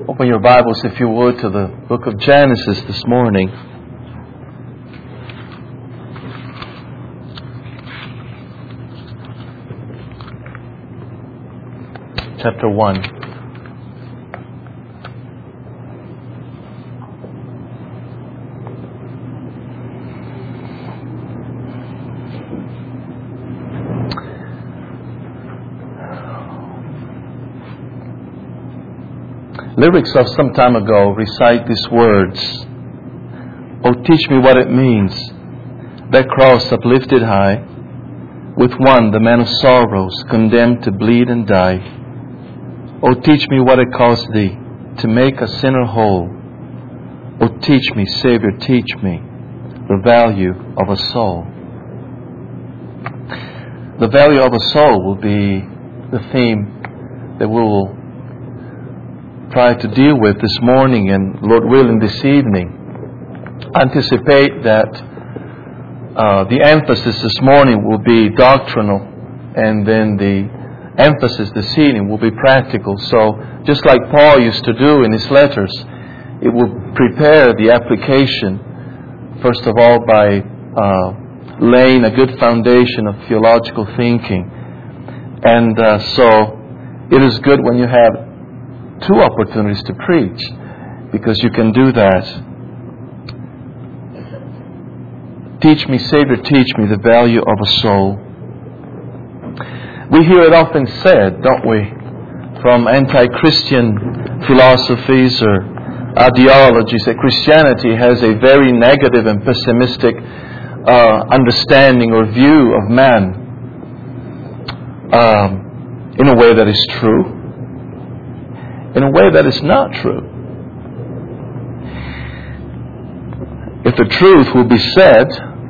Open your Bibles, if you would, to the book of Genesis this morning. Chapter 1. Lyrics of some time ago recite these words. Oh, teach me what it means, that cross uplifted high, with one, the man of sorrows, condemned to bleed and die. Oh, teach me what it cost thee to make a sinner whole. Oh, teach me, Savior, teach me the value of a soul. The value of a soul will be the theme that we will try to deal with this morning and, Lord willing, this evening. Anticipate that the emphasis this morning will be doctrinal, and then the emphasis this evening will be practical. So, just like Paul used to do in his letters, it will prepare the application, first of all, by laying a good foundation of theological thinking. And so, it is good when you have two opportunities to preach, because you can do that. Teach me, Savior, teach me the value of a soul. We hear it often said, don't we, from anti-Christian philosophies or ideologies, that Christianity has a very negative and pessimistic understanding or view of man. In a way that is true, in a way that is not true. If the truth will be said,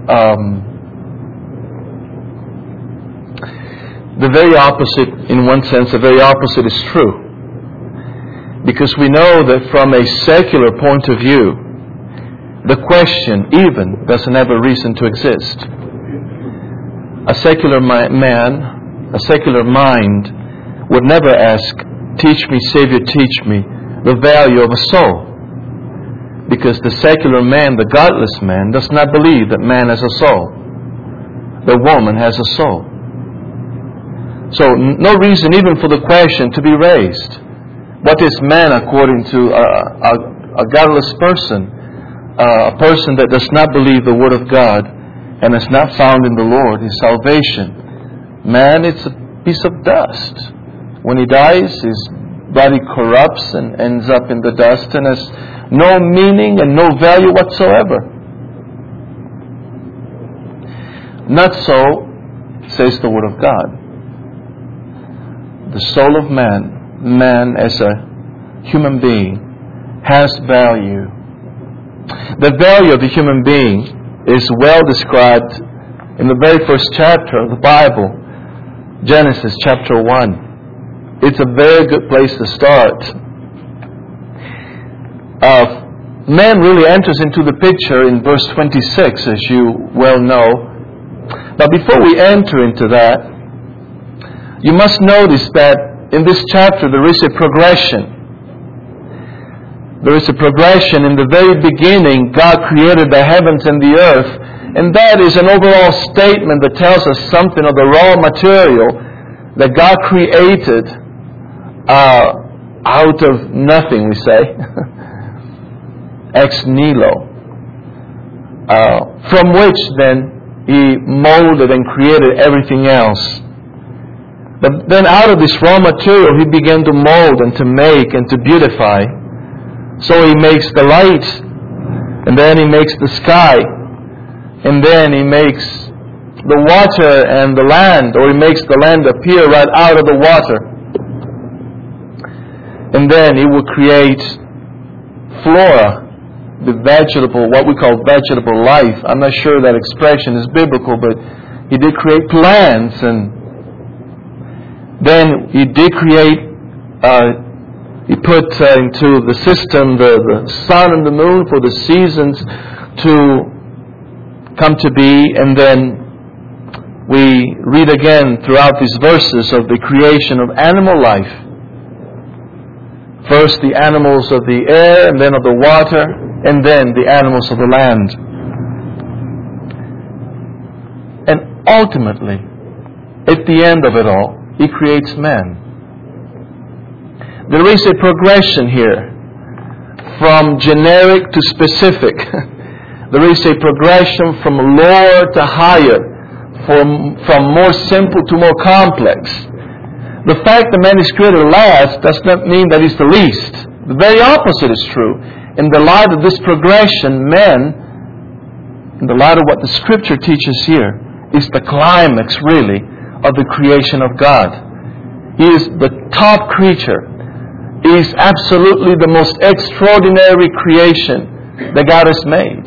the very opposite, in one sense, the very opposite is true. Because we know that from a secular point of view, the question even doesn't have a reason to exist. A secular man, a secular mind would never ask, teach me, Savior, teach me the value of a soul. Because the secular man, the godless man, does not believe that man has a soul. The woman has a soul. So no reason even for the question to be raised. What is man according to a godless person? A person that does not believe the Word of God and has not found in the Lord His salvation. Man, it's a piece of dust. When he dies, his body corrupts and ends up in the dust and has no meaning and no value whatsoever. Not so, says the Word of God. The soul of man, man as a human being, has value. The value of the human being is well described in the very first chapter of the Bible, Genesis chapter 1. It's a very good place to start. Man really enters into the picture in verse 26, as you well know. But before we enter into that, you must notice that in this chapter there is a progression. There is a progression. In the very beginning, God created the heavens and the earth. And that is an overall statement that tells us something of the raw material that God created out of nothing, we say. Ex nihilo. From which then He molded and created everything else. But then out of this raw material He began to mold and to make and to beautify. So He makes the light, and then He makes the sky, and then He makes the water and the land, or He makes the land appear right out of the water. And then He will create flora, the vegetable, what we call vegetable life. I'm not sure that expression is biblical, but He did create plants, and then He did create, He put into the system the sun and the moon for the seasons to come to be. And then we read again throughout these verses of the creation of animal life. First the animals of the air, and then of the water, and then the animals of the land. And ultimately, at the end of it all, He creates man. There is a progression here from generic to specific. There is a progression from lower to higher, from more simple to more complex. The fact that man is created last does not mean that he's the least. The very opposite is true. In the light of this progression, man, in the light of what the Scripture teaches here, is the climax, really, of the creation of God. He is the top creature. He is absolutely the most extraordinary creation that God has made.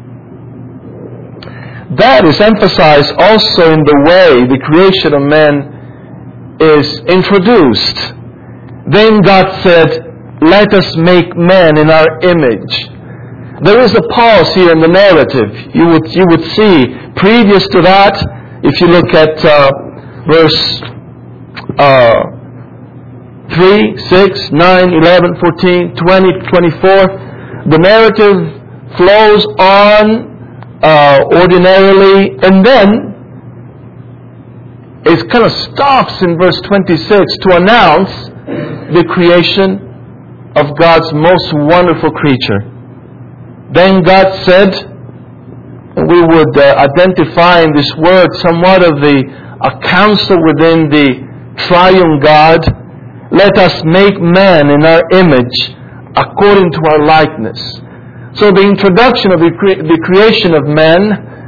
That is emphasized also in the way the creation of man is introduced. Then God said, "Let us make man in our image." There is a pause here in the narrative. You would see, previous to that, if you look at verse 3, 6, 9, 11, 14, 20, 24, the narrative flows on ordinarily, and then it kind of stops in verse 26 to announce the creation of God's most wonderful creature. Then God said, and we would identify in this word somewhat of a counsel within the triune God, "Let us make man in our image according to our likeness." So the introduction of the creation of man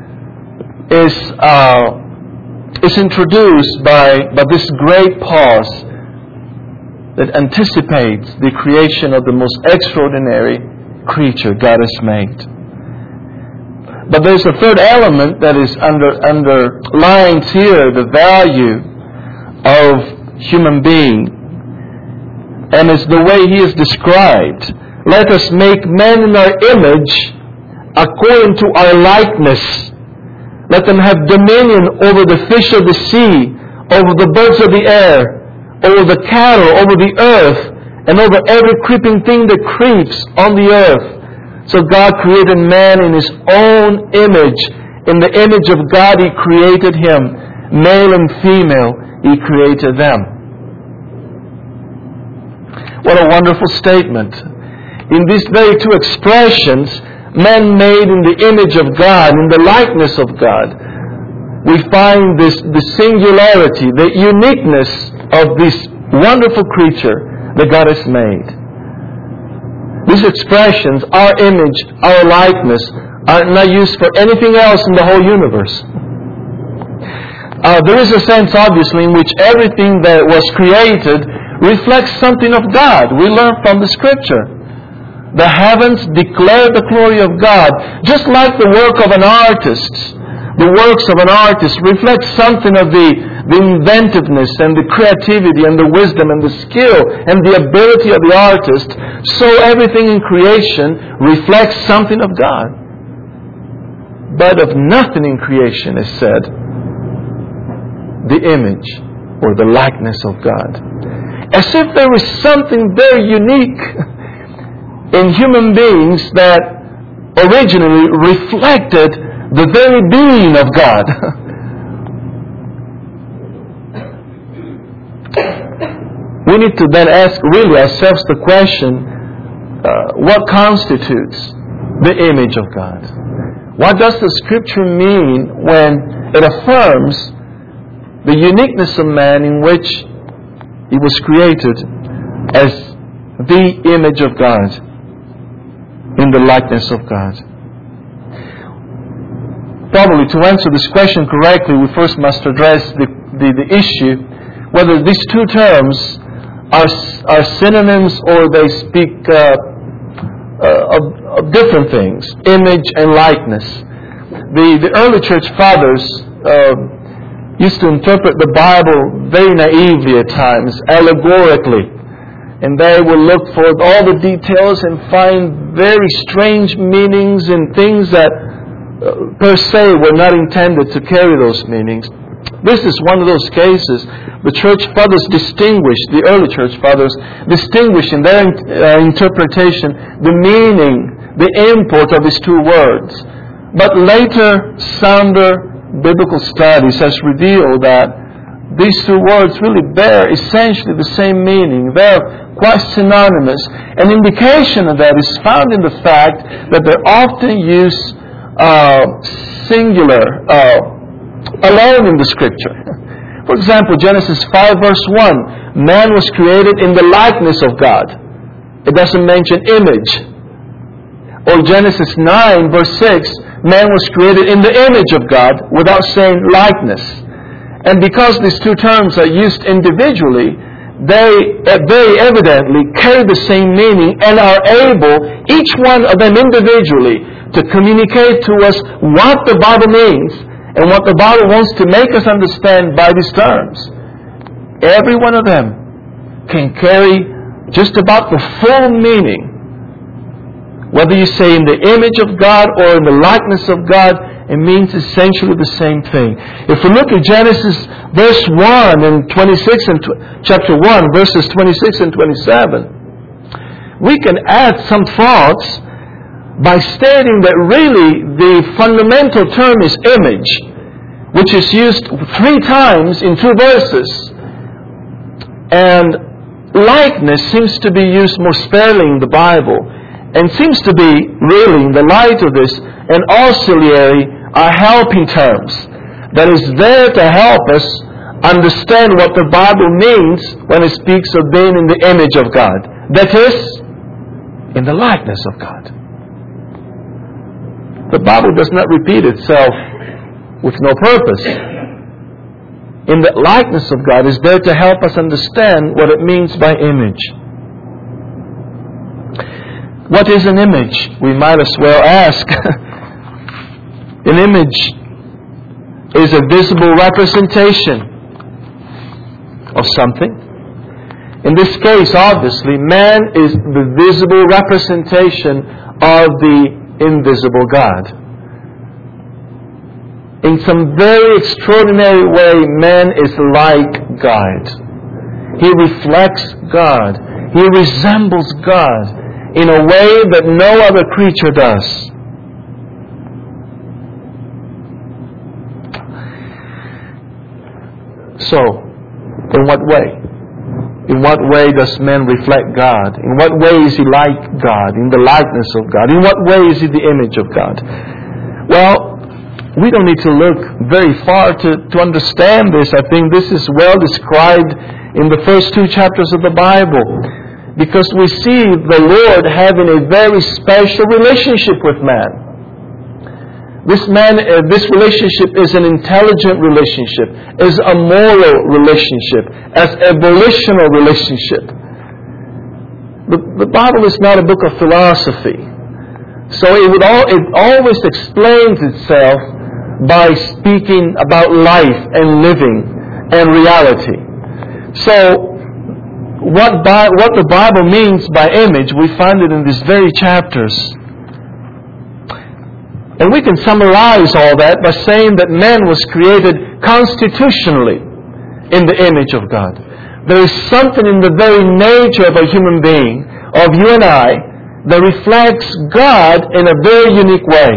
is introduced by this great pause that anticipates the creation of the most extraordinary creature God has made. But there's a third element that is underlined here, the value of human being. And it's the way He is described. "Let us make man in our image according to our likeness. Let them have dominion over the fish of the sea, over the birds of the air, over the cattle, over the earth, and over every creeping thing that creeps on the earth." So God created man in His own image. In the image of God He created him. Male and female He created them. What a wonderful statement. In these very two expressions, man made in the image of God, in the likeness of God, we find the singularity, the uniqueness of this wonderful creature that God has made. These expressions, our image, our likeness, are not used for anything else in the whole universe. There is a sense, obviously, in which everything that was created reflects something of God. We learn from the Scripture. The heavens declare the glory of God, just like the work of an artist. The works of an artist reflect something of the inventiveness and the creativity and the wisdom and the skill and the ability of the artist. So everything in creation reflects something of God. But of nothing in creation is said the image or the likeness of God. As if there was something very unique in human beings that originally reflected the very being of God. We need to then ask really ourselves the question, what constitutes the image of God? What does the Scripture mean when it affirms the uniqueness of man in which he was created as the image of God, in the likeness of God? Probably to answer this question correctly, we first must address the issue whether these two terms are synonyms or they speak of different things, image and likeness. The early church fathers used to interpret the Bible very naively at times, allegorically. And they would look for all the details and find very strange meanings in things that per se were not intended to carry those meanings. This is one of those cases. the church fathers the early church fathers distinguished in their interpretation the meaning, the import of these two words. But later, sounder biblical studies has revealed that these two words really bear essentially the same meaning. They're quite synonymous. An indication of that is found in the fact that they're often used singular, alone in the Scripture. For example, Genesis 5 verse 1, man was created in the likeness of God. It doesn't mention image. Or Genesis 9 verse 6, man was created in the image of God without saying likeness. And because these two terms are used individually, they very evidently carry the same meaning and are able, each one of them individually, to communicate to us what the Bible means and what the Bible wants to make us understand by these terms. Every one of them can carry just about the full meaning. Whether you say in the image of God or in the likeness of God, it means essentially the same thing. If we look at Genesis verse 1 and 26 and chapter 1, verses 26 and 27, we can add some thoughts by stating that really the fundamental term is image, which is used 3 times in 2 verses. And likeness seems to be used more sparingly in the Bible, and seems to be, really, in the light of this, an auxiliary, a helping terms that is there to help us understand what the Bible means when it speaks of being in the image of God. That is, in the likeness of God. The Bible does not repeat itself with no purpose. In the likeness of God is there to help us understand what it means by image. What is an image? We might as well ask. An image is a visible representation of something. In this case, obviously, man is the visible representation of the invisible God. In some very extraordinary way, man is like God. He reflects God. He resembles God in a way that no other creature does. So, in what way? In what way does man reflect God? In what way is he like God? In the likeness of God? In what way is he the image of God? Well, we don't need to look very far to understand this. I think this is well described in the first 2 chapters of the Bible. Because we see the Lord having a very special relationship with man. This relationship is an intelligent relationship, is a moral relationship, as a volitional relationship. The Bible is not a book of philosophy. So it always explains itself by speaking about life and living and reality. So, what the Bible means by image, we find it in these very chapters. And we can summarize all that by saying that man was created constitutionally in the image of God. There is something in the very nature of a human being, of you and I, that reflects God in a very unique way.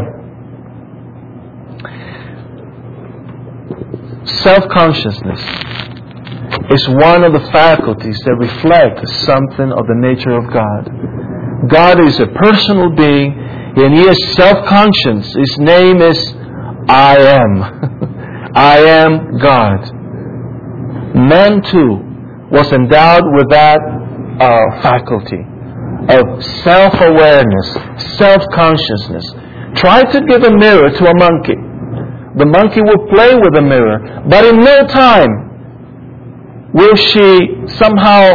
Self-consciousness is one of the faculties that reflect something of the nature of God. God is a personal being, and He is self-conscious. His name is I Am. I am God. Man too was endowed with that faculty of self-awareness, self-consciousness. Try to give a mirror to a monkey. The monkey will play with the mirror, but in no time will she somehow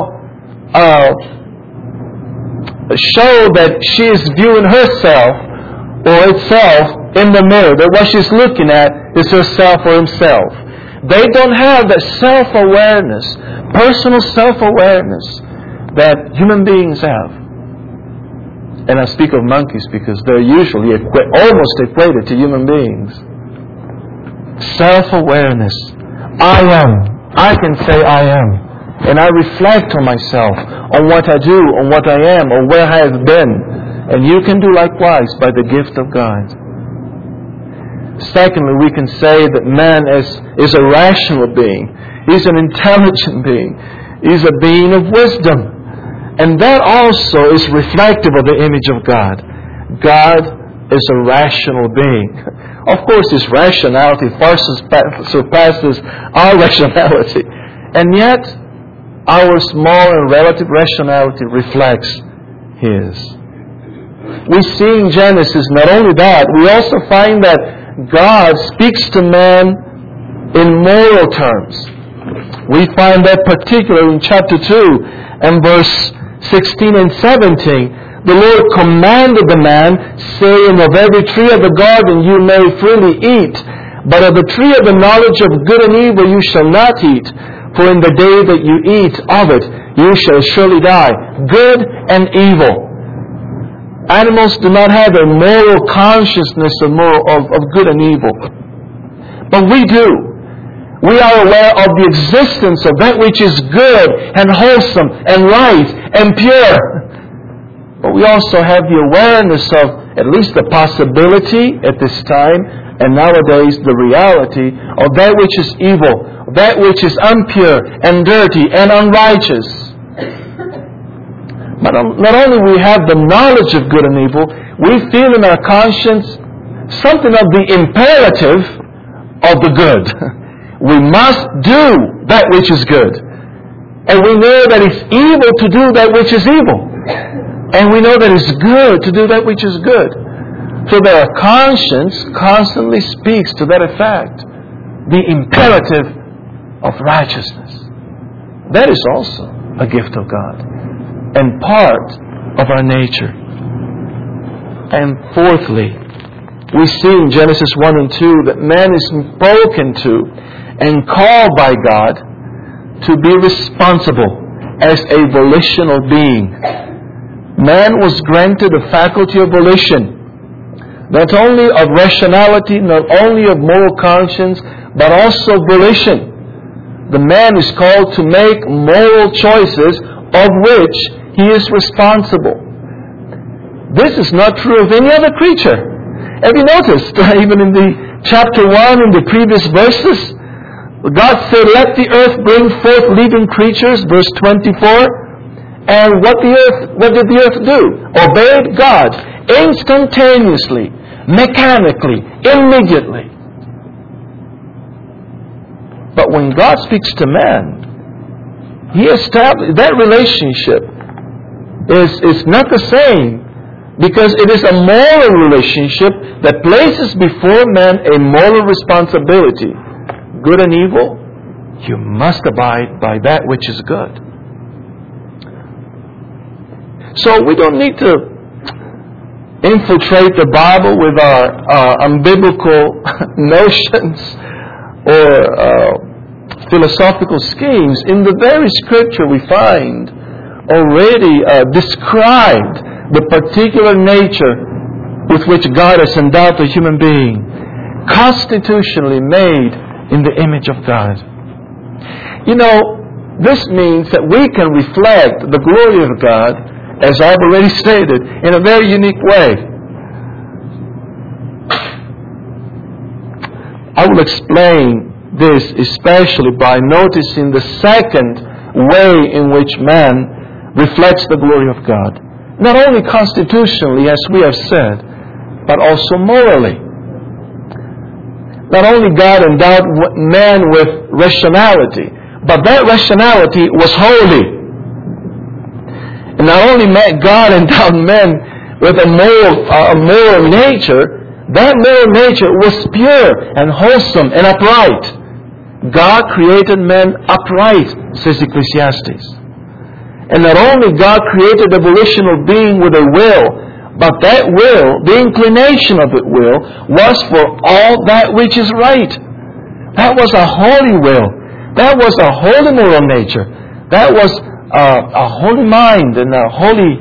show that she is viewing herself or itself in the mirror, that what she's looking at is herself or himself. They don't have that self-awareness, personal self-awareness that human beings have. And I speak of monkeys because they're usually almost equated to human beings. Self-awareness. I am I can say I am. And I reflect on myself, on what I do, on what I am, on where I have been. And you can do likewise by the gift of God. Secondly, we can say that man is a rational being. He's an intelligent being. He's a being of wisdom. And that also is reflective of the image of God. God is a rational being. Of course, His rationality far surpasses our rationality. And yet, our small and relative rationality reflects His. We see in Genesis not only that, we also find that God speaks to man in moral terms. We find that particularly in chapter 2 and verse 16 and 17. The Lord commanded the man, saying, of every tree of the garden you may freely eat, but of the tree of the knowledge of good and evil you shall not eat, for in the day that you eat of it you shall surely die. Good and evil. Animals do not have a moral consciousness of good and evil. But we do. We are aware of the existence of that which is good and wholesome and right and pure. But we also have the awareness of at least the possibility at this time and nowadays the reality of that which is evil, that which is impure and dirty and unrighteous. But not only we have the knowledge of good and evil, we feel in our conscience something of the imperative of the good. We must do that which is good. And we know that it's evil to do that which is evil. And we know that it's good to do that which is good. So that our conscience constantly speaks to that effect. The imperative of righteousness. That is also a gift of God. And part of our nature. And fourthly, we see in Genesis 1 and 2 that man is spoken to and called by God to be responsible as a volitional being. Man was granted a faculty of volition, not only of rationality, not only of moral conscience, but also volition. The man is called to make moral choices of which he is responsible. This is not true of any other creature. Have you noticed, even in the chapter 1, in the previous verses, God said, let the earth bring forth living creatures, verse 24. And what did the earth do? Obeyed God instantaneously, mechanically, immediately. But when God speaks to man, He established that relationship is not the same, because it is a moral relationship that places before man a moral responsibility. Good and evil, you must abide by that which is good. So we don't need to infiltrate the Bible with our unbiblical notions or philosophical schemes. In the very Scripture we find already described the particular nature with which God has endowed the human being, constitutionally made in the image of God. You know, this means that we can reflect the glory of God, as I've already stated, in a very unique way. I will explain this especially by noticing the second way in which man reflects the glory of God. Not only constitutionally, as we have said, but also morally. Not only God endowed man with rationality, but that rationality was holy. And not only God endowed man with a moral nature, that moral nature was pure and wholesome and upright. God created man upright, says Ecclesiastes. And not only God created a volitional being with a will, but that will, the inclination of it will, was for all that which is right. That was a holy will. That was a holy moral nature. That was a holy mind and a holy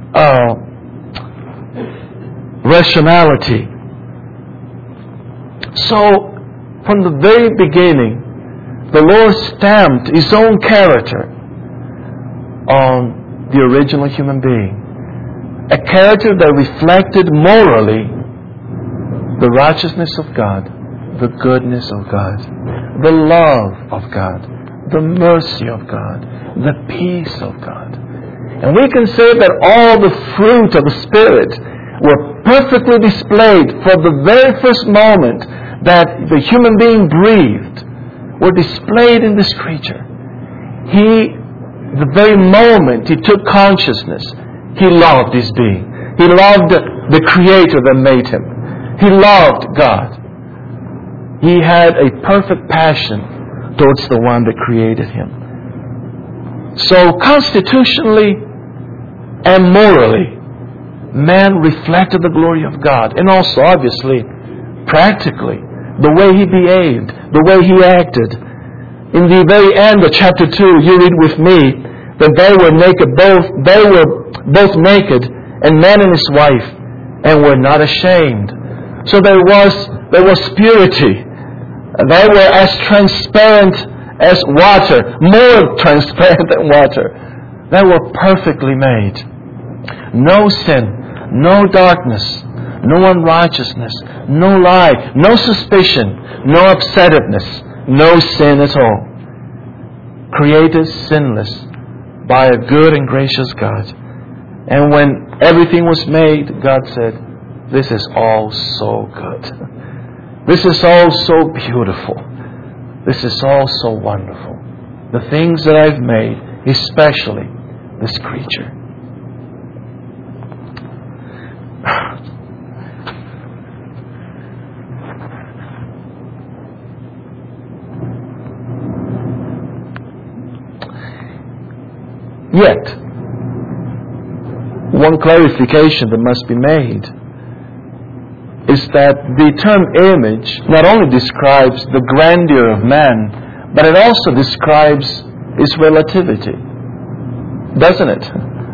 rationality. So, from the very beginning, The Lord stamped His own character on the original human being. A character that reflected morally the righteousness of God, the goodness of God, the love of God, the mercy of God, the peace of God. And we can say that all the fruit of the Spirit were perfectly displayed from the very first moment that the human being breathed, were displayed in this creature. The very moment he took consciousness, he loved his being. He loved the Creator that made him. He loved God. He had a perfect passion towards the one that created him. So constitutionally and morally, man reflected the glory of God. And also, obviously, practically, the way he behaved, the way he acted. In the very end of chapter 2, you read with me that they were both naked, and man and his wife, and were not ashamed. So there was purity. They were as transparent as water, more transparent than water. They were perfectly made. No sin, no darkness, no unrighteousness, no lie, no suspicion, no upsetness, no sin at all. Created sinless by a good and gracious God. And when everything was made, God said, "This is all so good. This is all so beautiful. This is all so wonderful. The things that I've made, especially this creature." Yet, one clarification that must be made is that the term image not only describes the grandeur of man, but it also describes its relativity, doesn't it?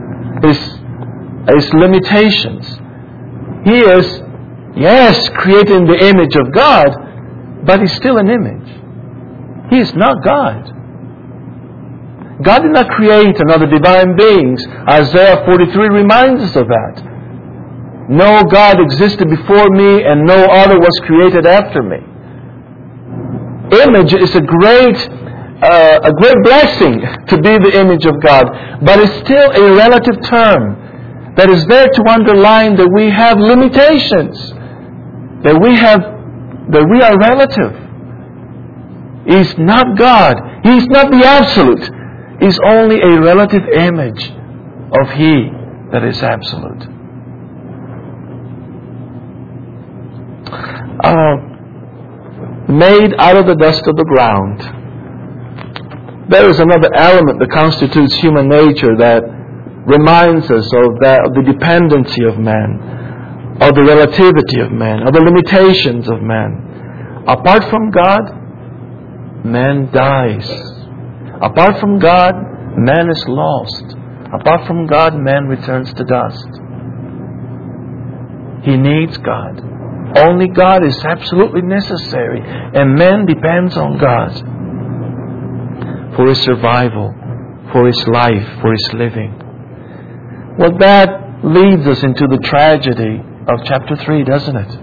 Its limitations. He is, yes, created in the image of God, but He's still an image. He is not God. God did not create another divine beings. Isaiah 43 reminds us of that. No God existed before me, and no other was created after me. Image is a great blessing to be the image of God, but it's still a relative term that is there to underline that we have limitations, that we are relative. He's not God. He's not the absolute. Is only a relative image of He that is absolute. Made out of the dust of the ground. There is another element that constitutes human nature that reminds us of the dependency of man, of the relativity of man, of the limitations of man. Apart from God, man dies. Apart from God, man is lost. Apart from God, man returns to dust. He needs God. Only God is absolutely necessary, and man depends on God for his survival, for his life, for his living. Well, that leads us into the tragedy of chapter 3, doesn't it?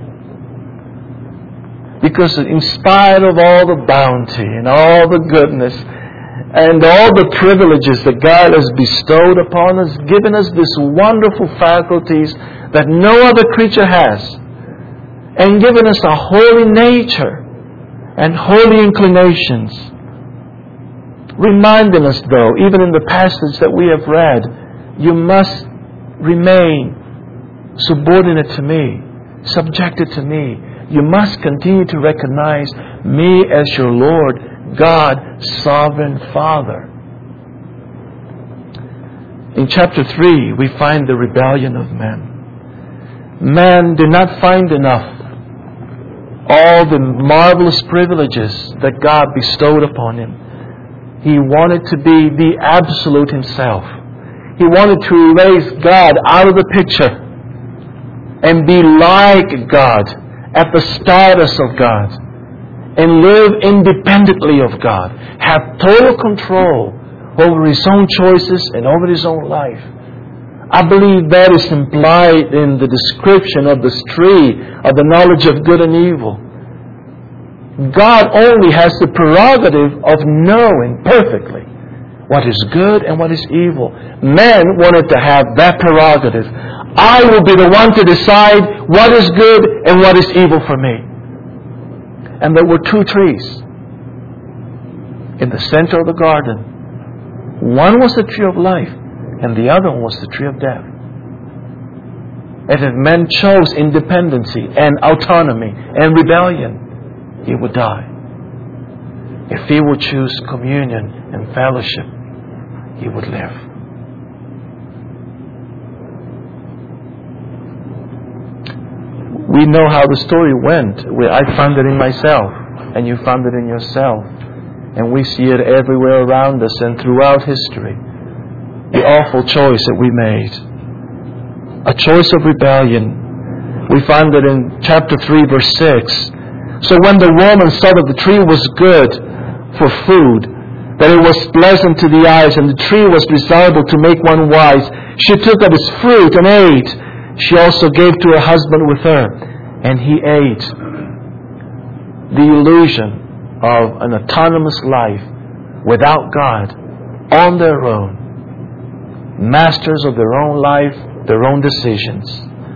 Because in spite of all the bounty and all the goodness and all the privileges that God has bestowed upon us, given us these wonderful faculties that no other creature has, and given us a holy nature and holy inclinations, reminding us, though, even in the passage that we have read, you must remain subordinate to me, subjected to me. You must continue to recognize me as your Lord, God, sovereign Father. In chapter 3, we find the rebellion of man. Man did not find enough all the marvelous privileges that God bestowed upon him. He wanted to be the absolute himself. He wanted to erase God out of the picture and be like God, at the status of God. and live independently of God. Have total control over his own choices and over his own life. I believe that is implied in the description of this tree of the knowledge of good and evil. God only has the prerogative of knowing perfectly what is good and what is evil. Man wanted to have that prerogative. I will be the one to decide what is good and what is evil for me. And there were two trees in the center of the garden. One was the tree of life, and the other one was the tree of death. And if man chose independency and autonomy and rebellion, he would die. If he would choose communion and fellowship, he would live. We know how the story went. I found it in myself, and you found it in yourself. And we see it everywhere around us and throughout history. The awful choice that we made. A choice of rebellion. We find it in chapter 3, verse 6. So when the woman saw that the tree was good for food, that it was pleasant to the eyes, and the tree was desirable to make one wise, she took of its fruit and ate. She also gave to her husband with her, and he ate. The illusion of an autonomous life without God, on their own, masters of their own life, their own decisions.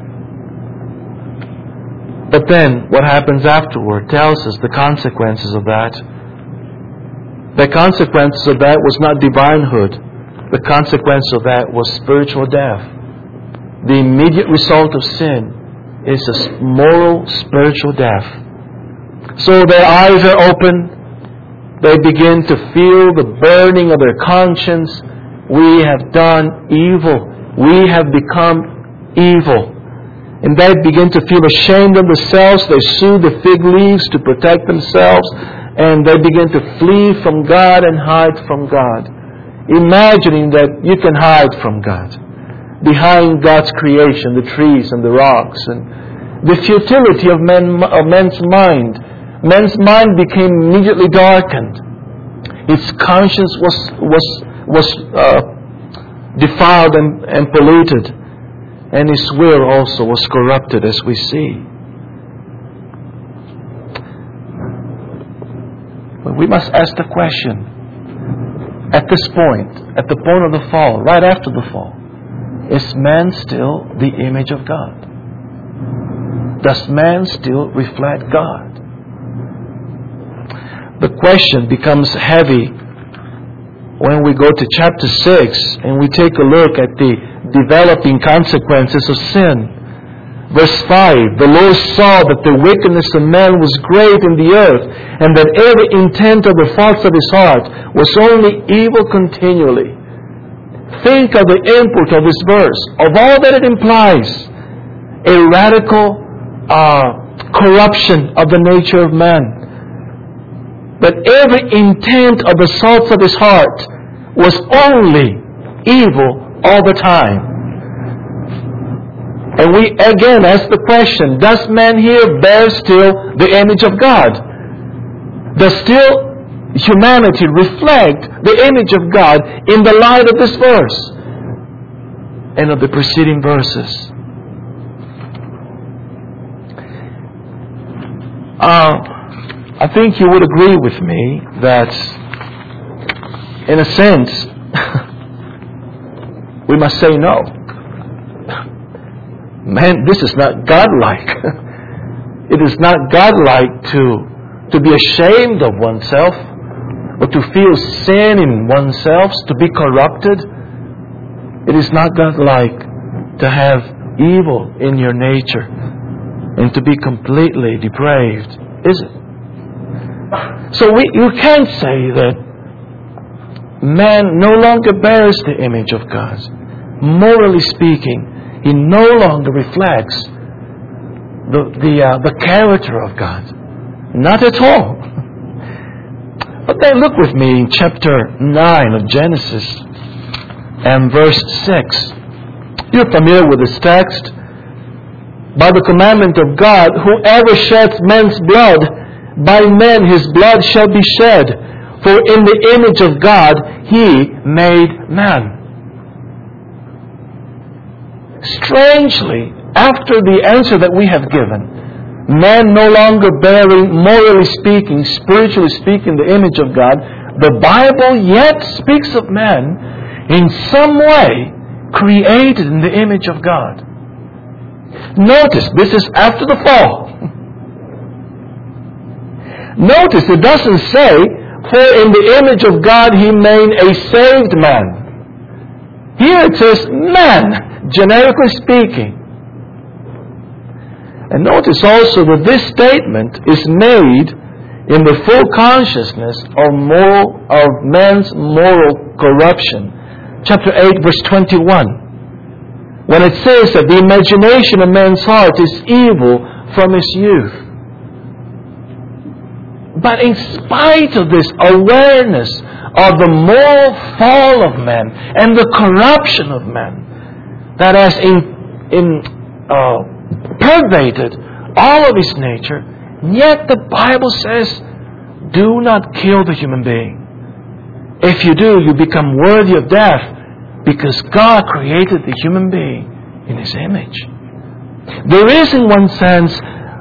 But then, what happens afterward tells us the consequences of that. The consequences of that was not divinehood. The consequence of that was spiritual death. The immediate result of sin is a moral, spiritual death. So their eyes are open. They begin to feel the burning of their conscience. We have done evil. We have become evil. And they begin to feel ashamed of themselves. They sew the fig leaves to protect themselves. And they begin to flee from God and hide from God. Imagining that you can hide from God. Behind God's creation, the trees and the rocks. And the futility of man's mind. Man's mind became immediately darkened. His conscience was defiled and polluted. And his will also was corrupted, as we see. But we must ask the question, at this point, at the point of the fall, right after the fall, is man still the image of God? Does man still reflect God? The question becomes heavy when we go to chapter 6 and we take a look at the developing consequences of sin. Verse 5, the Lord saw that the wickedness of man was great in the earth, and that every intent of the thoughts of his heart was only evil continually. Think of the import of this verse, of all that it implies. A radical corruption of the nature of man. That every intent of the thoughts of his heart was only evil all the time. And we again ask the question, does man here bear still the image of God? Does still humanity reflect the image of God in the light of this verse and of the preceding verses? I think you would agree with me that, in a sense, we must say no. Man, this is not godlike. It is not godlike to be ashamed of oneself, or to feel sin in oneself, to be corrupted. It is not godlike to have evil in your nature and to be completely depraved, is it? So you can't say that man no longer bears the image of God. Morally speaking, he no longer reflects the character of God. Not at all. But then look with me in chapter 9 of Genesis and verse 6. You're familiar with this text. By the commandment of God, whoever sheds man's blood, by men his blood shall be shed, for in the image of God he made man. Strangely, after the answer that we have given, man no longer bearing, morally speaking, spiritually speaking, the image of God, the Bible yet speaks of man in some way created in the image of God. Notice, this is after the fall. Notice, it doesn't say, for in the image of God he made a saved man. Here it says man, generically speaking. And notice also that this statement is made in the full consciousness of man's moral corruption. Chapter 8, verse 21. When it says that the imagination of man's heart is evil from his youth. But in spite of this awareness of the moral fall of man and the corruption of man that has pervaded all of his nature, yet the Bible says, do not kill the human being. If you do, you become worthy of death, because God created the human being in His image. There is, in one sense,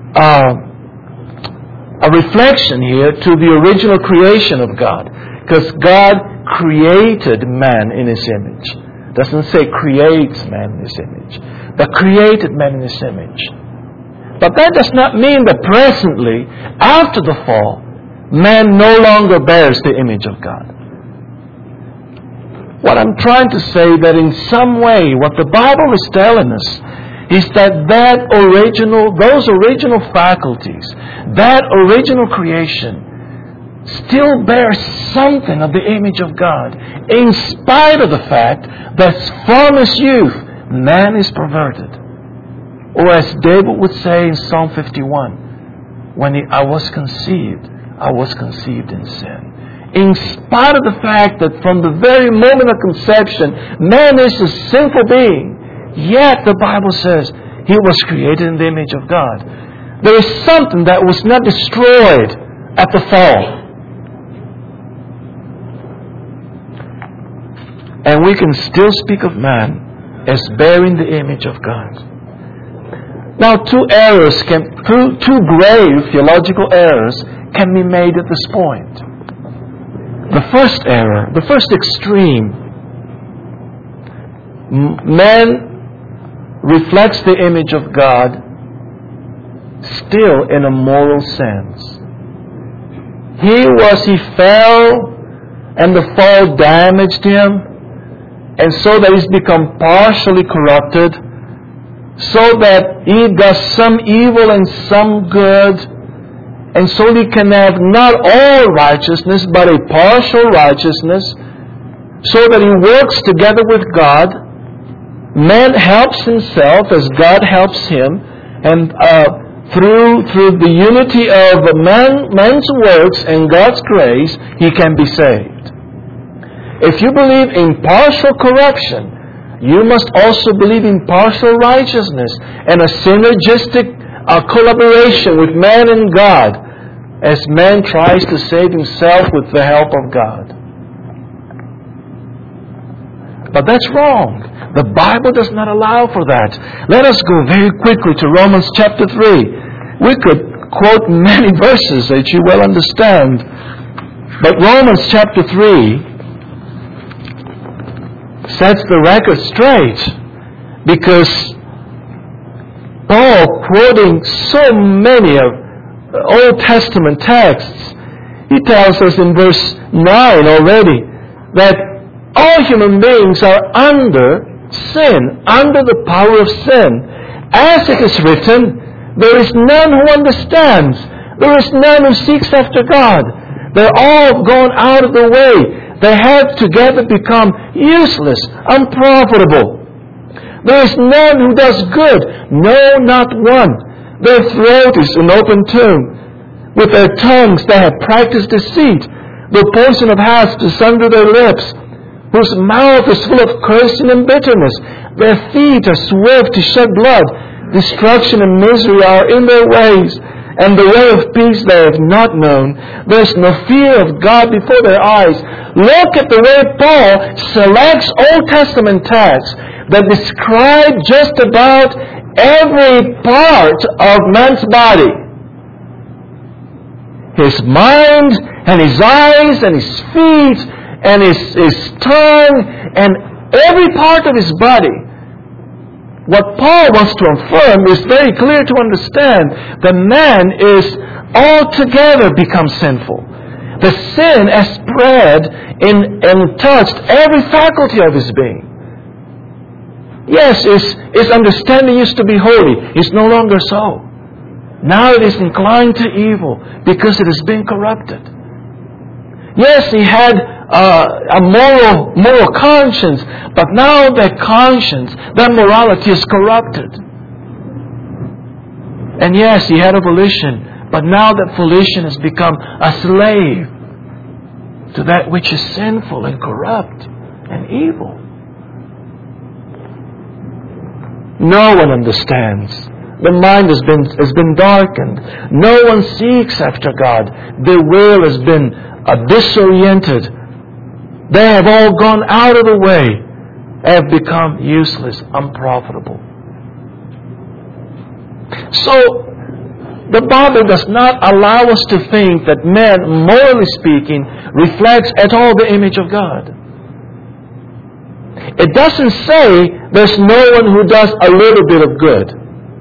a reflection here to the original creation of God, because God created man in His image. It doesn't say creates man in His image, but created man in His image. But that does not mean that presently, after the fall, man no longer bears the image of God. What I'm trying to say, that in some way, what the Bible is telling us is that those original faculties, that original creation, still bears something of the image of God, in spite of the fact that from his youth, man is perverted. Or as David would say in Psalm 51, I was conceived in sin. In spite of the fact that from the very moment of conception, man is a sinful being, yet the Bible says he was created in the image of God. There is something that was not destroyed at the fall. And we can still speak of man as bearing the image of God. Now, two grave theological errors can be made at this point. The first error, the first extreme, man reflects the image of God still in a moral sense. He fell, and the fall damaged him, and so that he's become partially corrupted, so that he does some evil and some good, and so he can have not all righteousness, but a partial righteousness, so that he works together with God. Man helps himself as God helps him, and through the unity of man's works and God's grace, he can be saved. If you believe in partial corruption, you must also believe in partial righteousness and a synergistic collaboration with man and God as man tries to save himself with the help of God. But that's wrong. The Bible does not allow for that. Let us go very quickly to Romans chapter 3. We could quote many verses that you well understand. But Romans chapter 3 sets the record straight, because Paul, quoting so many of Old Testament texts, he tells us in verse 9 already that all human beings are under sin, under the power of sin. As it is written, there is none who understands. There is none who seeks after God. They're all gone out of the way. They have together become useless, unprofitable. There is none who does good, no, not one. Their throat is an open tomb. With their tongues they have practiced deceit. The poison of asps is under their lips, whose mouth is full of cursing and bitterness. Their feet are swift to shed blood. Destruction and misery are in their ways, and the way of peace they have not known. There's no fear of God before their eyes. Look at the way Paul selects Old Testament texts that describe just about every part of man's body. His mind and his eyes and his feet and his tongue and every part of his body. What Paul wants to affirm is very clear to understand that man is altogether become sinful. The sin has spread and touched every faculty of his being. Yes, his understanding used to be holy. It's no longer so. Now it is inclined to evil because it has been corrupted. Yes, he had a moral conscience, but now that conscience, that morality is corrupted. And yes, he had a volition, but now that volition has become a slave to that which is sinful and corrupt and evil. No one understands. The mind has been darkened. No one seeks after God. Their will has been disoriented. They have all gone out of the way, have become useless, unprofitable. So, the Bible does not allow us to think that man, morally speaking, reflects at all the image of God. It doesn't say there's no one who does a little bit of good.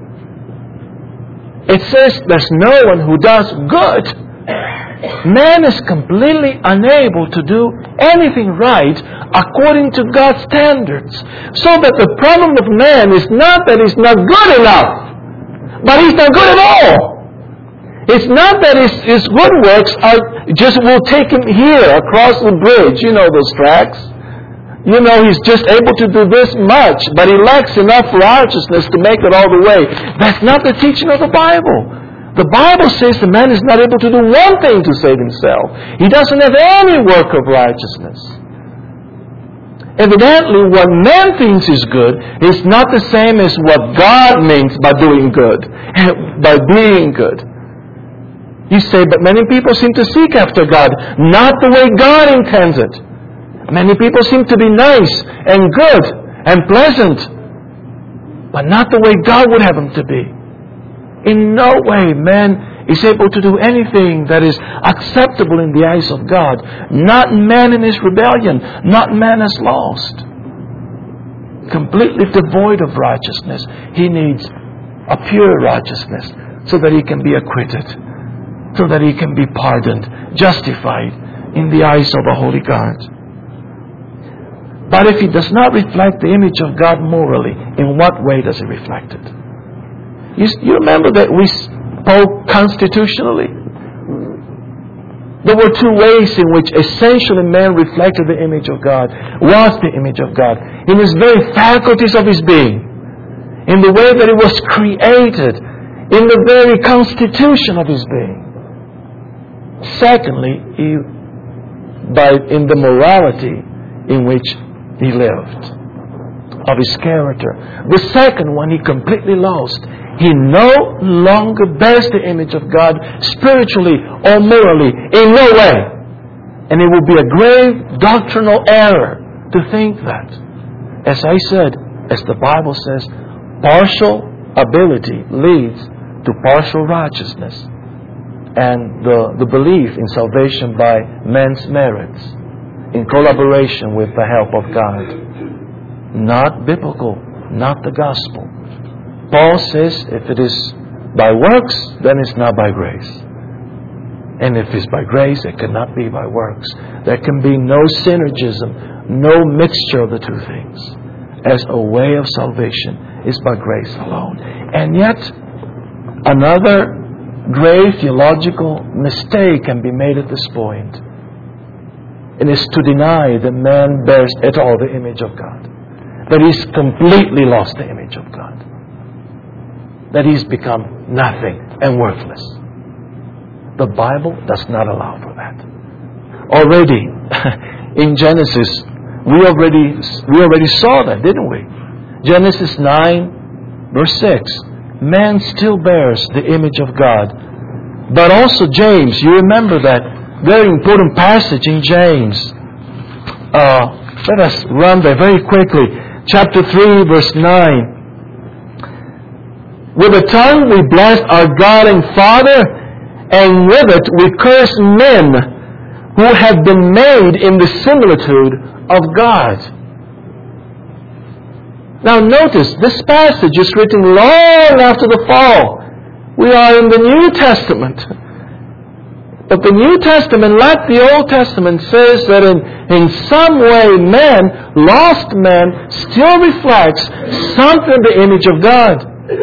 It says there's no one who does good. Man is completely unable to do anything right according to God's standards. So that the problem of man is not that he's not good enough, but he's not good at all. It's not that his good works will take him here across the bridge. You know those tracks. You know, he's just able to do this much, but he lacks enough righteousness to make it all the way. That's not the teaching of the Bible. The Bible says the man is not able to do one thing to save himself. He doesn't have any work of righteousness. Evidently, what man thinks is good is not the same as what God means by doing good, by being good. You say, but many people seem to seek after God, not the way God intends it. Many people seem to be nice and good and pleasant, but not the way God would have them to be. In no way man is able to do anything that is acceptable in the eyes of God. Not man in his rebellion, not man as lost. Completely devoid of righteousness. He needs a pure righteousness so that he can be acquitted, so that he can be pardoned, justified in the eyes of a holy God. But if he does not reflect the image of God morally, in what way does he reflect it? You remember that we spoke constitutionally? There were two ways in which essentially man reflected the image of God, was the image of God, in his very faculties of his being, in the way that it was created, in the very constitution of his being. Secondly, in the morality in which he lived, of his character. The second one he completely lost. He no longer bears the image of God spiritually or morally, in no way. And it will be a grave doctrinal error to think that. As I said, as the Bible says, partial ability leads to partial righteousness and the belief in salvation by man's merits, in collaboration with the help of God. Not biblical, not the gospel. Paul says if it is by works, then it's not by grace. And if it's by grace, it cannot be by works. There can be no synergism, no mixture of the two things. As a way of salvation is by grace alone. And yet, another grave theological mistake can be made at this point. And it's to deny that man bears at all the image of God. That he's completely lost the image of God. That he's become nothing and worthless. The Bible does not allow for that. Already, in Genesis, we already saw that, didn't we? Genesis 9, verse 6. Man still bears the image of God But also James, you remember that very important passage in James. Let us run there very quickly. Chapter 3, verse 9. With the tongue we bless our God and Father, and with it we curse men who have been made in the similitude of God. Now notice, this passage is written long after the fall. We are in the New Testament. But the New Testament, like the Old Testament, says that in some way man, lost man, still reflects something of the image of God.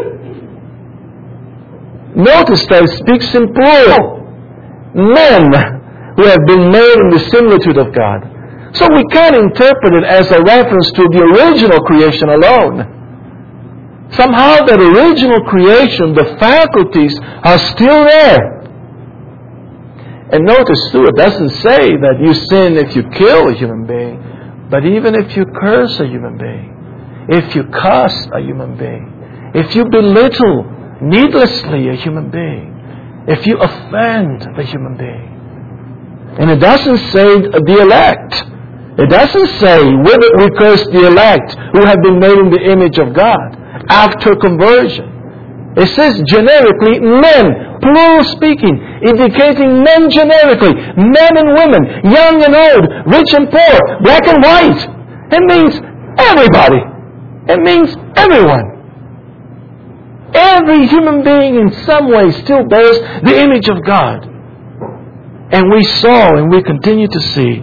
Notice that it speaks in plural. Men who have been made in the similitude of God. So we can't interpret it as a reference to the original creation alone. Somehow that original creation, the faculties are still there. And notice too, it doesn't say that you sin if you kill a human being, but even if you curse a human being, if you cuss a human being, if you belittle needlessly a human being, if you offend a human being. And it doesn't say the elect. It doesn't say whether we curse the elect who have been made in the image of God after conversion. It says generically men, plural speaking, indicating men generically, men and women, young and old, rich and poor, black and white. It means everybody. It means everyone. Every human being in some way still bears the image of God. And we saw and we continue to see.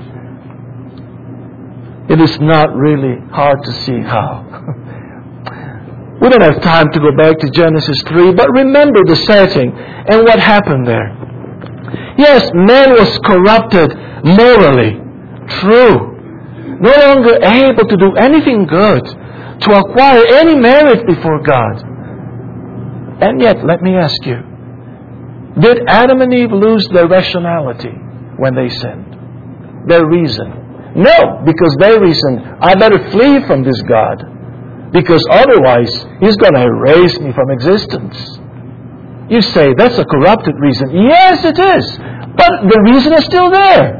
It is not really hard to see how. We don't have time to go back to Genesis 3, but remember the setting and what happened there. Yes, man was corrupted morally. True. No longer able to do anything good, to acquire any merit before God. And yet, let me ask you, did Adam and Eve lose their rationality when they sinned? Their reason? No, because they reasoned, I better flee from this God, because otherwise He's going to erase me from existence. You say, that's a corrupted reason. Yes, it is. But the reason is still there.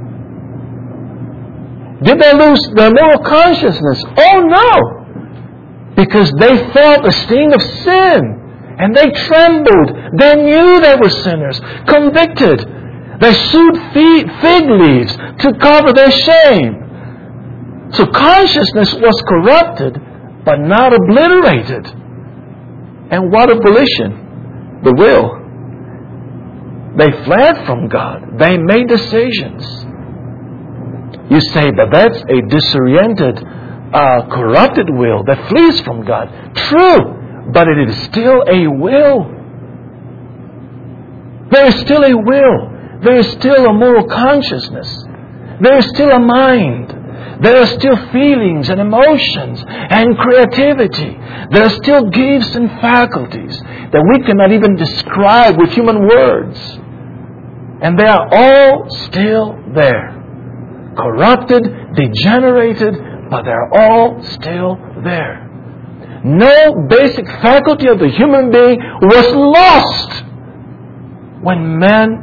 Did they lose their moral consciousness? Oh no! Because they felt the sting of sin. And they trembled. They knew they were sinners. Convicted. They sewed fig leaves to cover their shame. So consciousness was corrupted, but not obliterated. And what abolition? The will. They fled from God. They made decisions. You say, but that's a disoriented, corrupted will that flees from God. True. But it is still a will. There is still a will. There is still a moral consciousness. There is still a mind. There are still feelings and emotions and creativity. There are still gifts and faculties that we cannot even describe with human words. And they are all still there. Corrupted, degenerated, but they're all still there. No basic faculty of the human being was lost when man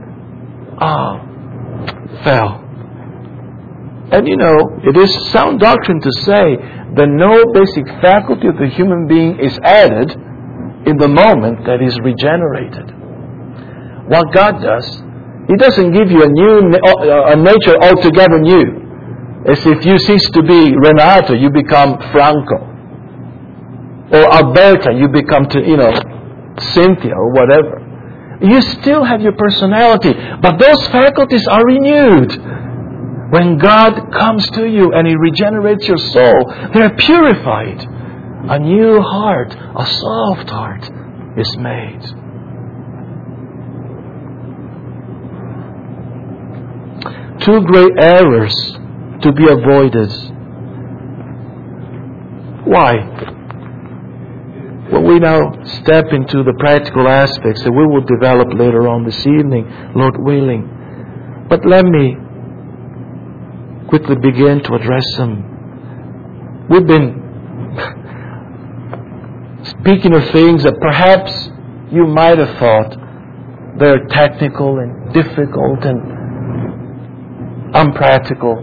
fell. And you know, it is sound doctrine to say that no basic faculty of the human being is added in the moment that is regenerated. What God does, He doesn't give you a nature altogether new. As if you cease to be Renato, you become Franco. Or Alberta, you become Cynthia or whatever. You still have your personality, but those faculties are renewed. When God comes to you and He regenerates your soul, they're purified. A new heart, a soft heart is made. Two great errors to be avoided. Why? When we now step into the practical aspects that we will develop later on this evening, Lord willing. But let me quickly begin to address them. We've been speaking of things that perhaps you might have thought very technical and difficult and unpractical.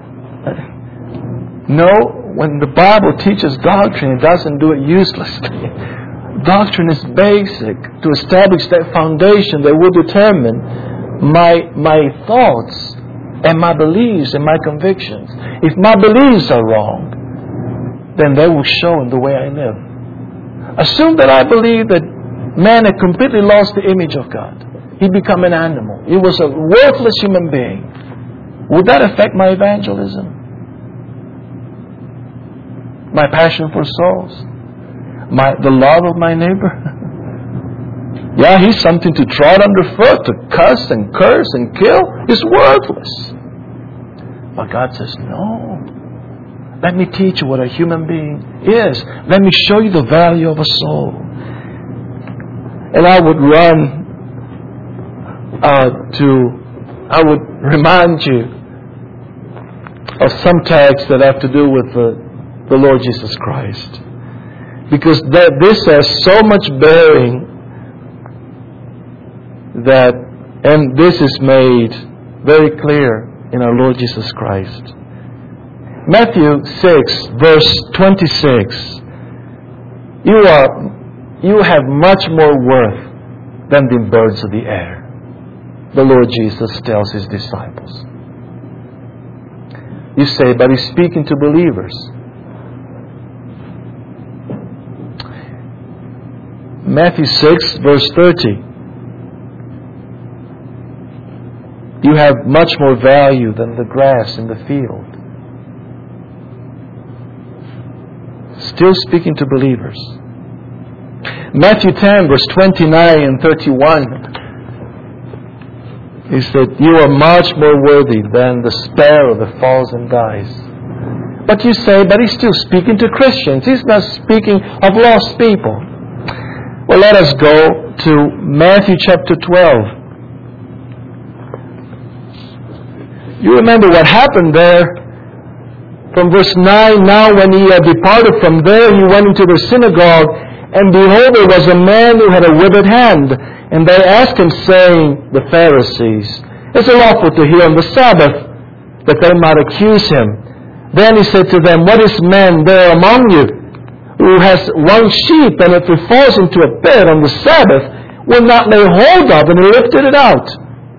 No, when the Bible teaches doctrine, it doesn't do it uselessly. Doctrine is basic to establish that foundation that will determine my thoughts and my beliefs and my convictions. If my beliefs are wrong, then they will show in the way I live. Assume that I believe that man had completely lost the image of God. He became an animal. He was a worthless human being. Would that affect my evangelism? My passion for souls? The love of my neighbor? Yeah, he's something to trot underfoot, to cuss and curse and kill. He's worthless. But God says, no. Let me teach you what a human being is. Let me show you the value of a soul. And I would I would remind you of some texts that have to do with the Lord Jesus Christ. Because this has so much bearing and this is made very clear in our Lord Jesus Christ. Matthew 6, verse 26. You have much more worth than the birds of the air. The Lord Jesus tells His disciples. You say, but He's speaking to believers. Matthew 6, verse 30. You have much more value than the grass in the field. Still speaking to believers. Matthew 10, verse 29 and 31. He said, you are much more worthy than the sparrow that falls and dies. But you say, but He's still speaking to Christians. He's not speaking of lost people. Well, let us go to Matthew chapter 12. You remember what happened there. From verse 9, now when He had departed from there, He went into the synagogue, and behold, there was a man who had a withered hand. And they asked Him, saying, the Pharisees, is it lawful to heal on the Sabbath? That they might accuse Him. Then He said to them, what is man there among you, who has one sheep, and if it falls into a pit on the Sabbath, will not lay hold of and lift it out?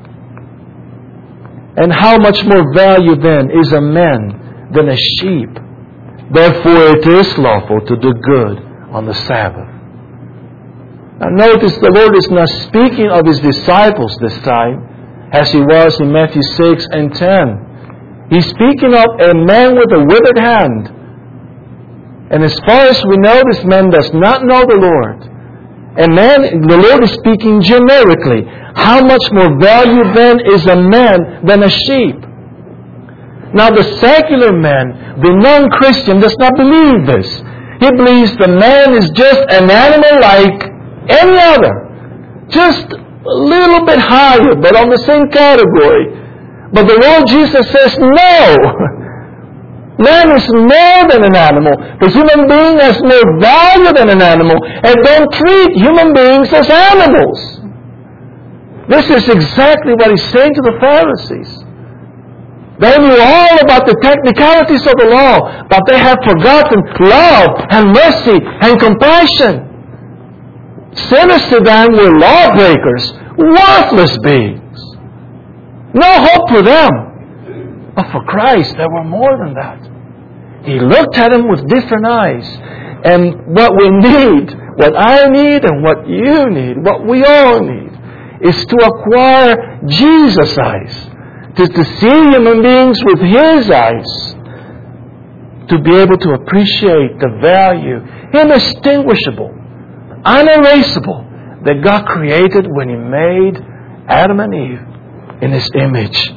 And how much more value then is a man than a sheep? Therefore it is lawful to do good on the Sabbath. Now notice the Lord is not speaking of His disciples this time, as He was in Matthew 6 and 10. He's speaking of a man with a withered hand. And as far as we know, this man does not know the Lord. And then the Lord is speaking generically. How much more value then is a man than a sheep? Now the secular man, the non-Christian, does not believe this. He believes the man is just an animal like any other. Just a little bit higher, but on the same category. But the Lord Jesus says, no! Man is more than an animal. The human being has more value than an animal. And don't treat human beings as animals. This is exactly what He's saying to the Pharisees. They knew all about the technicalities of the law, but they have forgotten love and mercy and compassion. Sinners to them were lawbreakers, worthless beings. No hope for them. But for Christ, there were more than that. He looked at them with different eyes. And what we need, what I need and what you need, what we all need, is to acquire Jesus' eyes. To see human beings with His eyes. To be able to appreciate the value, inextinguishable, unerasable, that God created when He made Adam and Eve in His image.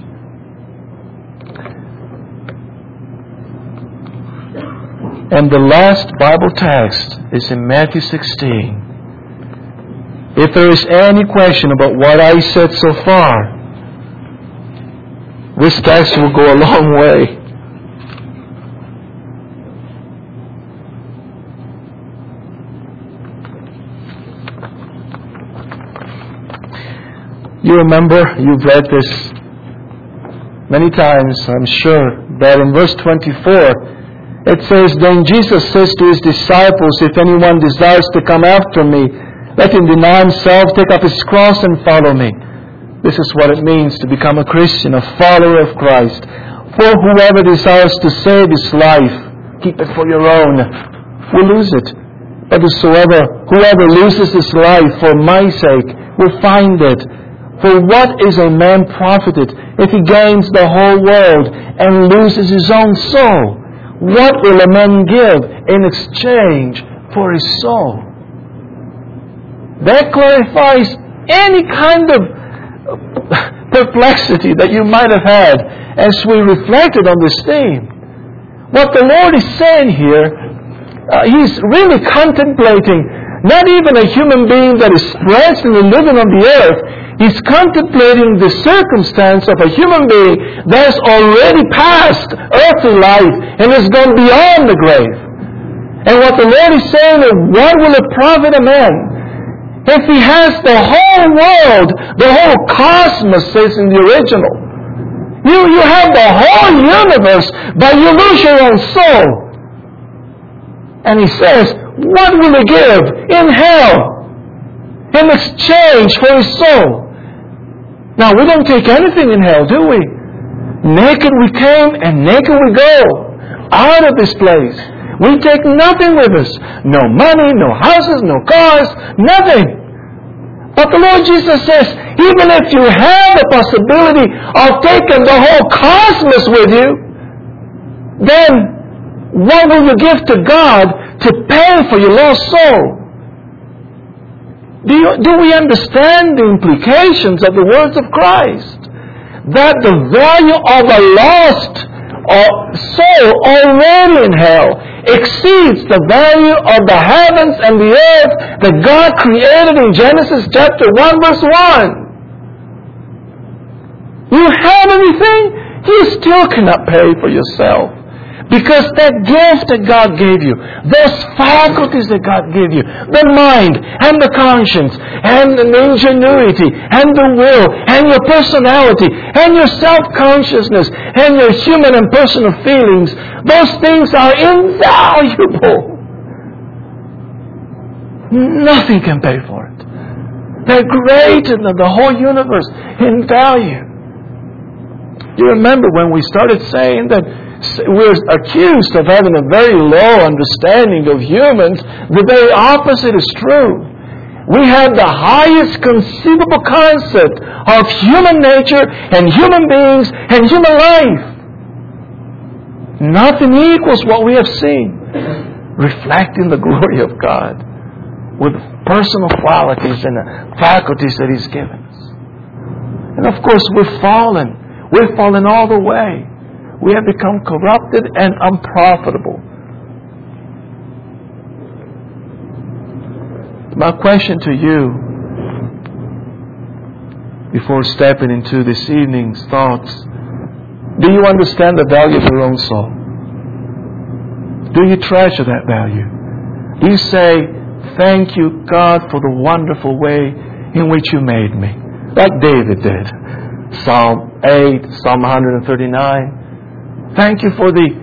And the last Bible text is in Matthew 16. If there is any question about what I said so far, this text will go a long way. You remember, you've read this many times, I'm sure, that in verse 24, it says, Then Jesus says to His disciples, If anyone desires to come after me, let him deny himself, take up his cross and follow me. This is what it means to become a Christian, a follower of Christ. For whoever desires to save his life, keep it for your own, will lose it. But whoever loses his life for my sake will find it. For what is a man profited if he gains the whole world and loses his own soul? What will a man give in exchange for his soul? That clarifies any kind of perplexity that you might have had as we reflected on this theme. What the Lord is saying here, He's really contemplating not even a human being that is presently living on the earth. He's contemplating the circumstance of a human being that has already passed earthly life and has gone beyond the grave. And what the Lord is saying is, what will it profit a man if he has the whole world, the whole cosmos, says in the original? You have the whole universe, but you lose your own soul. And He says, what will He give in hell in exchange for His soul? Now, we don't take anything in hell, do we? Naked we came and naked we go out of this place. We take nothing with us. No money, no houses, no cars, nothing. But the Lord Jesus says, even if you have the possibility of taking the whole cosmos with you, then what will you give to God to pay for your lost soul? Do we understand the implications of the words of Christ? That the value of a lost soul already in hell exceeds the value of the heavens and the earth that God created in Genesis chapter 1 verse 1. You have anything? You still cannot pay for yourself. Because that gift that God gave you, those faculties that God gave you, the mind and the conscience and the ingenuity and the will and your personality and your self-consciousness and your human and personal feelings, those things are invaluable. Nothing can pay for it. They're greater than the whole universe in value. You remember when we started saying that we're accused of having a very low understanding of humans? The very opposite is true. We have the highest conceivable concept of human nature and human beings and human life. Nothing equals what we have seen, reflecting the glory of God with personal qualities and the faculties that He's given us. And of course, we're fallen. We're fallen all the way. We have become corrupted and unprofitable. My question to you, before stepping into this evening's thoughts, do you understand the value of your own soul? Do you treasure that value? Do you say, thank you, God, for the wonderful way in which you made me? Like David did. Psalm 8, Psalm 139. Thank you for the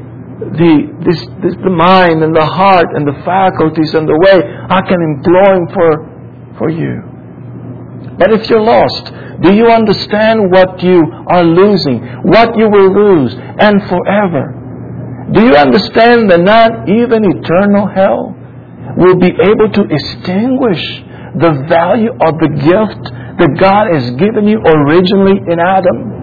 mind and the heart and the faculties and the way I can employ them for you. But if you're lost, do you understand what you are losing, what you will lose, and forever? Do you understand that not even eternal hell will be able to extinguish the value of the gift that God has given you originally in Adam?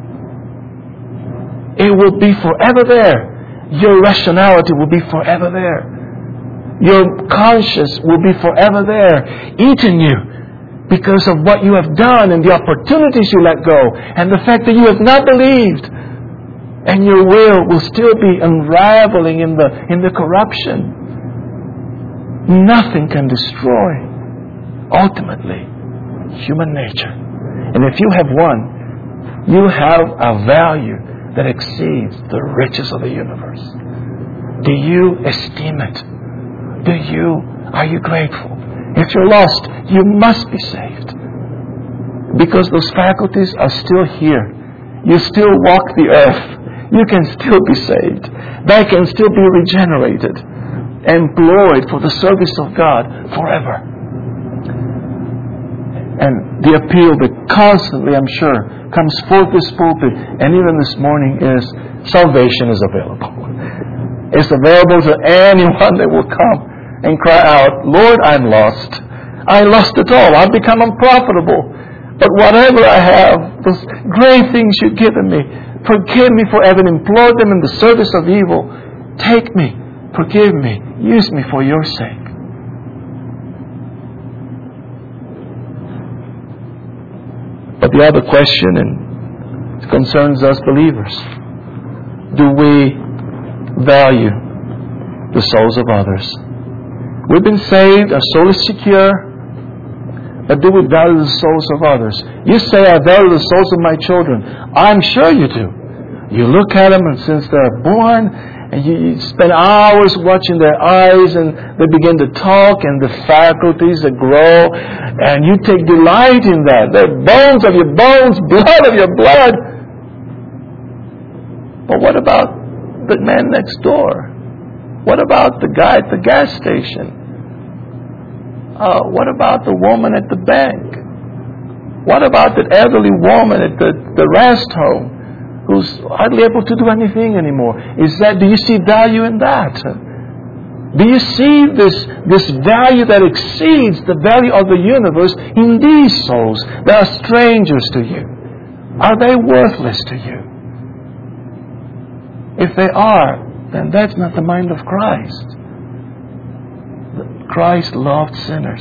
It will be forever there. Your rationality will be forever there. Your conscience will be forever there, eating you because of what you have done and the opportunities you let go and the fact that you have not believed. And your will still be unraveling in the corruption. Nothing can destroy, ultimately, human nature. And if you have one, you have a value that exceeds the riches of the universe. Do you esteem it? Are you grateful? If you're lost, you must be saved. Because those faculties are still here. You still walk the earth. You can still be saved. That can still be regenerated, employed for the service of God forever. And the appeal that constantly, I'm sure, comes forth this pulpit and even this morning is salvation is available. It's available to anyone that will come and cry out, Lord, I'm lost. I lost it all. I've become unprofitable. But whatever I have, those great things you've given me, forgive me for having employed them in the service of evil. Take me, forgive me, use me for your sake. But the other question, and it concerns us believers, do we value the souls of others? We've been saved, our soul is secure, but do we value the souls of others? You say, I value the souls of my children. I'm sure you do. You look at them and since they're born, and you spend hours watching their eyes, and they begin to talk, and the faculties that grow, and you take delight in that. They're bones of your bones, blood of your blood. But what about the man next door? What about the guy at the gas station? What about the woman at the bank? What about that elderly woman at the rest home who's hardly able to do anything anymore? Do you see value in that? Do you see this value that exceeds the value of the universe in these souls that are strangers to you? Are they worthless to you? If they are, then that's not the mind of Christ. Christ loved sinners.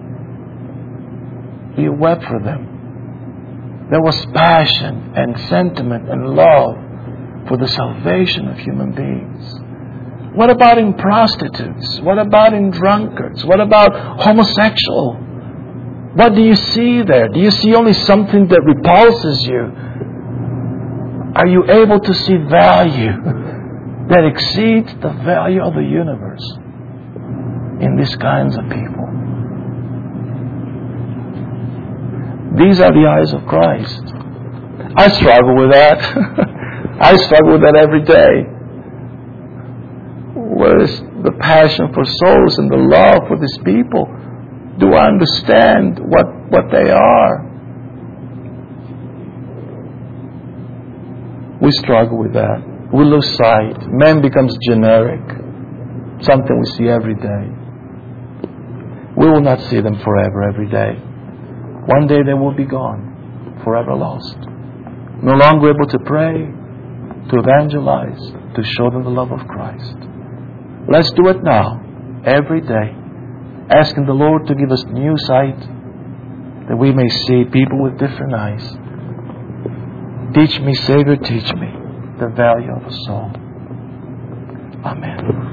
He wept for them. There was passion and sentiment and love for the salvation of human beings. What about in prostitutes? What about in drunkards? What about homosexual? What do you see there? Do you see only something that repulses you? Are you able to see value that exceeds the value of the universe in these kinds of people? These are the eyes of Christ. I struggle with that. I struggle with that every day. Where is the passion for souls and the love for these people? Do I understand what they are? We struggle with that. We lose sight. Man becomes generic. Something we see every day. We will not see them forever every day. One day they will be gone, forever lost. No longer able to pray, to evangelize, to show them the love of Christ. Let's do it now, every day, asking the Lord to give us new sight, that we may see people with different eyes. Teach me, Savior, teach me the value of a soul. Amen.